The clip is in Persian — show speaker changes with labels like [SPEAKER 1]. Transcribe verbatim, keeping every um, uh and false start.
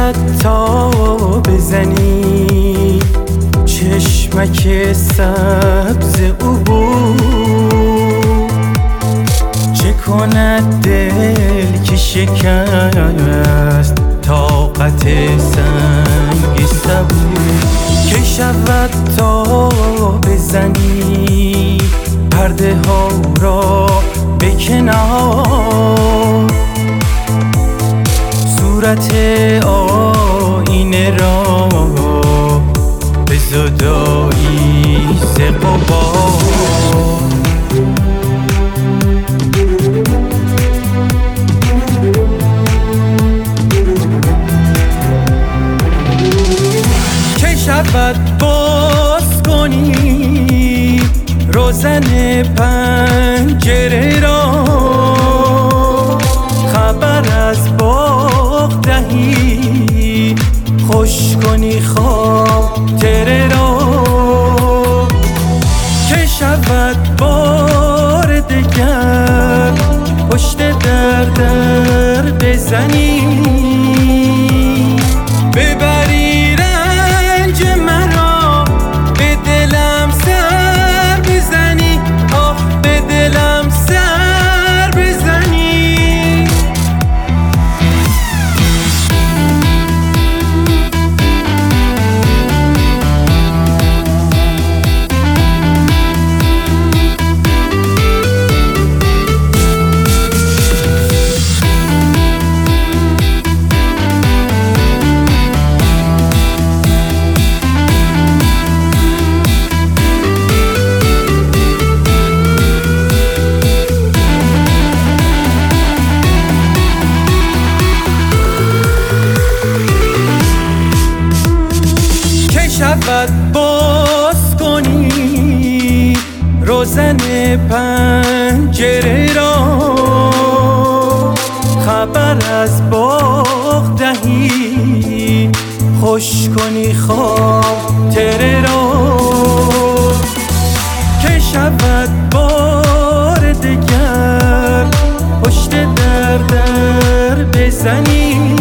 [SPEAKER 1] شود تا بزنی چشمک سبز او بود، چه کند دل که شکست طاقت سنگ سبو. که شود تا بزنی پرده ها را به کنار، صورت آینه را به زدایی ز غبار. که شود باز کنی روزن پنجره را، خبر از باغ دهی خوش کنی خاطره را. که شود بار دگر پشت در در بزنی، ببری رنج مرا به دلم سر بزنی، آه به دلم سر بزنی. شود باز کنی روزن پنجره را، خبر از باغ دهی خوش کنی خاطره را. که شود بار دگر پشت در در بزنی،